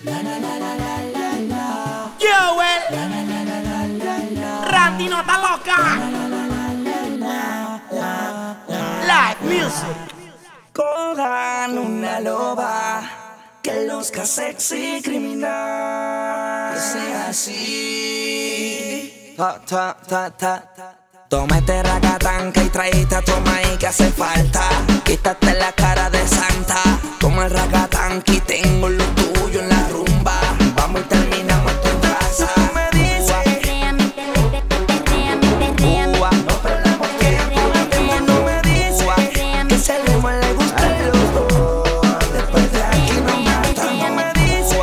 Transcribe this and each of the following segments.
Joel, Randy no está loca. Live music. Cojan una loba que luzca sexy criminal, que sea así. Ta, ta, ta, ta. Toma este ragatanca y traíste a tu maíz que hace falta. Quítate la cara de santa. Toma el ragatanca y tengo lo tuyo en la rumba. Vamos y terminamos esto en casa. Me dice no perdamos tiempo, no me dice que ese ritmo le gusta a los dos. Después de aquí nos matamos. Me dice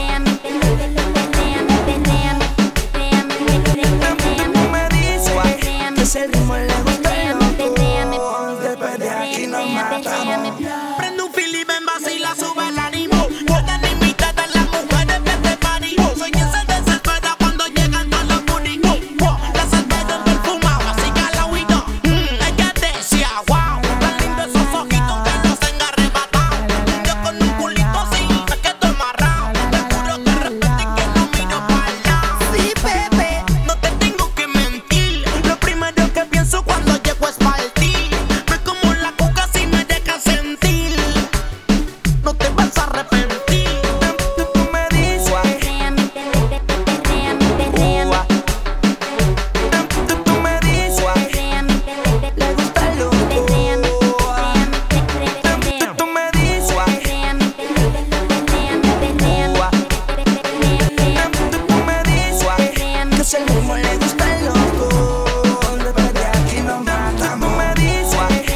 que ese ritmo le gusta a los dos. Después de aquí nos matamos. Prende un fil y ven, vacila, sube el ánimo. Pueden imitar a las mujeres de este party. Soy quien se desespera cuando llegan todos los bonitos. La cerveza perfumada, así que al oído. Ella decía, wow, tan lindo esos ojitos que los tenga arrebatados. Yo con un culito así, me quedo amarrado. Te juro que respeto y que no miro para allá. Sí, bebé, no te tengo que mentir. Lo primero que pienso cuando llego es partir. Ve como la cuca si me deja sentir. No te vas a arrepentir. Tú me dices tú me dices le gusta lo tú me dices tú me dices que ese ritmo le gusta lo tú. Después de aquí nos matamos. Tú me dices tú me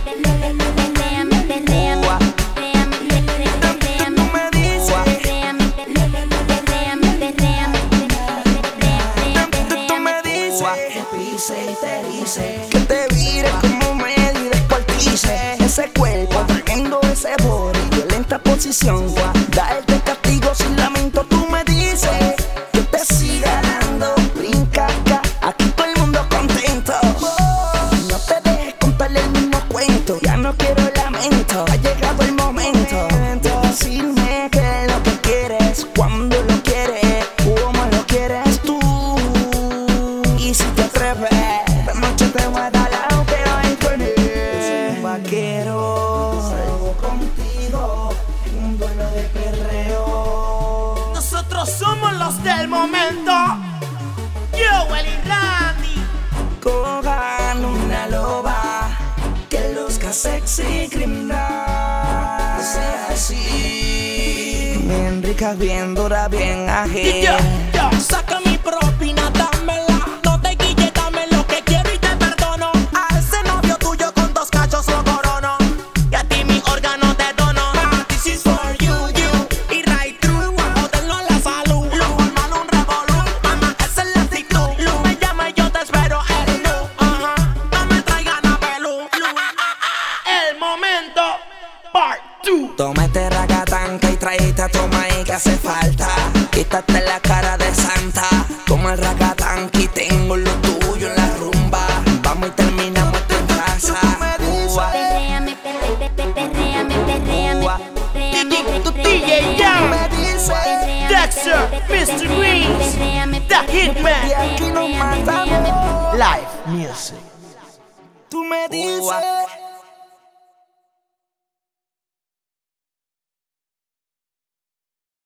dices que pise y te dice que te vires como medio y descuartice ese cuerpo trayendo ese body, violenta posición. Da este castigo sin lamento. Tú me dices que te siga dando, brinca acá, aquí todo el mundo contento. No te dejes contarle el mismo cuento, ya no quiero lamento. Ha llegado el momento de decirme que lo que quieres, cuando lo quieres, cómo lo quieres tú. Y si te atreves, esta noche te voy a dar lo que hoy tenés. Soy un vaquero, salgo contigo en un duelo de perreo. Nosotros somos los del momento. Joel y Randy. Cojan una loba que luzca sexy criminal, que sea así. Bien rica, bien dura, bien ágil. Saca mi propina, dámela. No te guille, dame lo que quiero y te perdono. A ese novio tuyo con 2 cachos lo corono. Y a ti mi órgano te dono. This is for you, you. Y right through, pa' joderlo a la salud. Lo formal un revolú, mamá, esa es la actitud. Lu me llama y yo te espero el lu. No me traigan a pelú. El momento, part 2. Toma este ragatanca y traíste a tu maíz que hace falta. Quítate la cara de santa. Toma el ragatanca y tengo lo tuyo en la rumba. Vamos y terminamos esto en casa. DJ Young, Dexter, Mr. Greens, The Hitman. Y aquí nos matamos. Live music. Tú me dices